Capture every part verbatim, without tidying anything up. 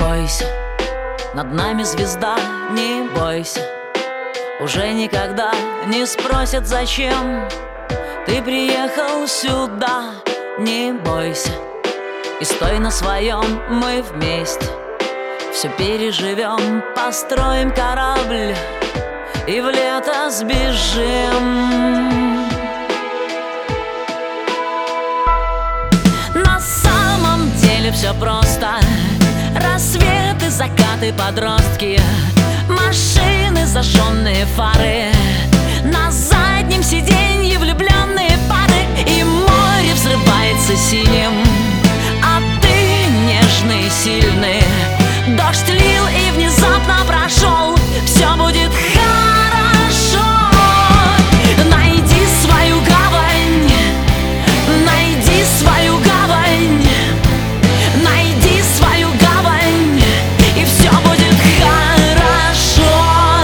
бойся, над нами звезда, не бойся. Уже никогда не спросят, зачем ты приехал сюда. Не бойся и стой на своем, мы вместе все переживем, построим корабль и в лето сбежим. На самом деле все просто. Рассветы, закаты, подростки, машины, зажженные фары, на заднем сиденье влюбленные пары. И море взрывается синим, а ты нежный и сильный. Дождь лил и внезапно прошел, все будет хорошо. Найди свою гавань, найди свою гавань, найди свою гавань, и все будет хорошо.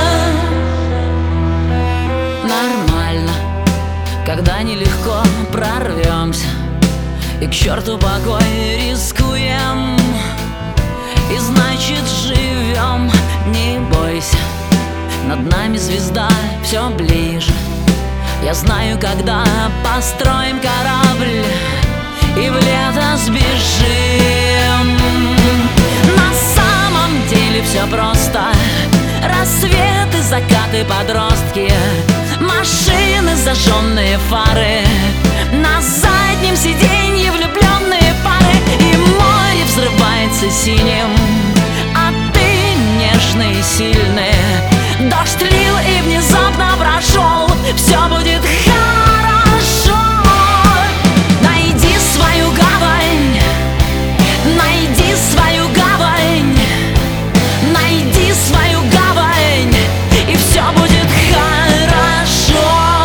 Нормально, когда нелегко прорвемся и к черту покой рискуем, и значит живем. Не бойся, над нами звезда все ближе. Я знаю, когда построим корабль и в лето сбежим. На самом деле все просто. Рассветы, закаты, подростки, машины, зажженные фары, на заднем сиденье влюбленные пары. И море взрывается синим, а ты нежный и сильный. Дождь лил и внезапно прошел, все будет хорошо. Найди свою гавань, найди свою гавань, найди свою гавань, и все будет хорошо.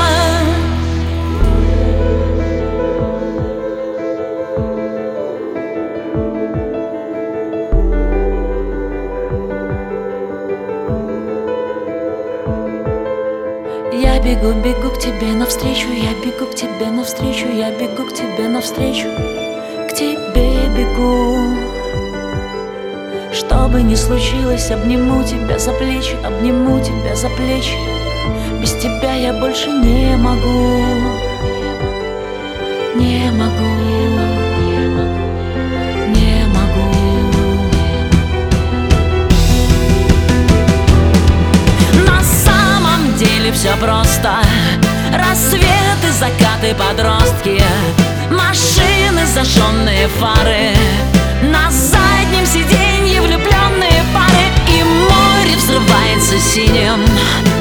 Я бегу, бегу к тебе навстречу, я бегу к тебе навстречу, я бегу к тебе навстречу, к тебе бегу. Что бы ни случилось, обниму тебя за плечи, обниму тебя за плечи. Без тебя я больше не могу, не могу, не могу. На самом деле все просто. Рассветы, закаты, подростки, машины, зажженные фары, на заднем сиденье влюбленные пары. И море взрывается синим,